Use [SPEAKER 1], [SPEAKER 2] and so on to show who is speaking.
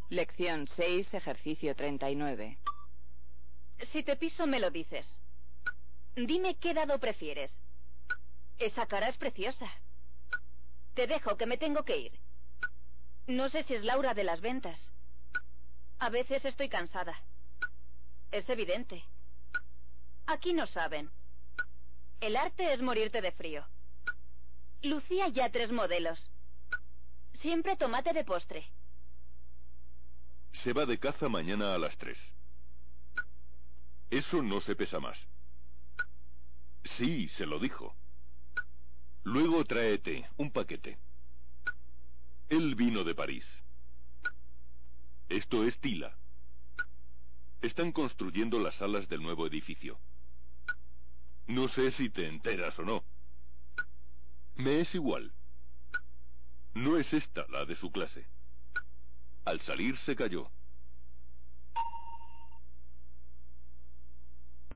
[SPEAKER 1] Lección 6, ejercicio 39.
[SPEAKER 2] Si te piso, me lo dices. Dime qué dado prefieres. Esa cara es preciosa. Te dejo, que me tengo que ir. No sé si es Laura de las ventas. A veces estoy cansada. Es evidente. Aquí no saben. El arte es morirte de frío. Lucía ya 3 modelos. Siempre tomate de postre.
[SPEAKER 3] Se va de caza mañana a las 3. Eso no se pesa más. Sí, se lo dijo. Luego tráete un paquete. Él vino de París. Esto es Tila. Están construyendo las salas del nuevo edificio. No sé si te enteras o no. Me es igual. No es esta la de su clase. Al salir se cayó.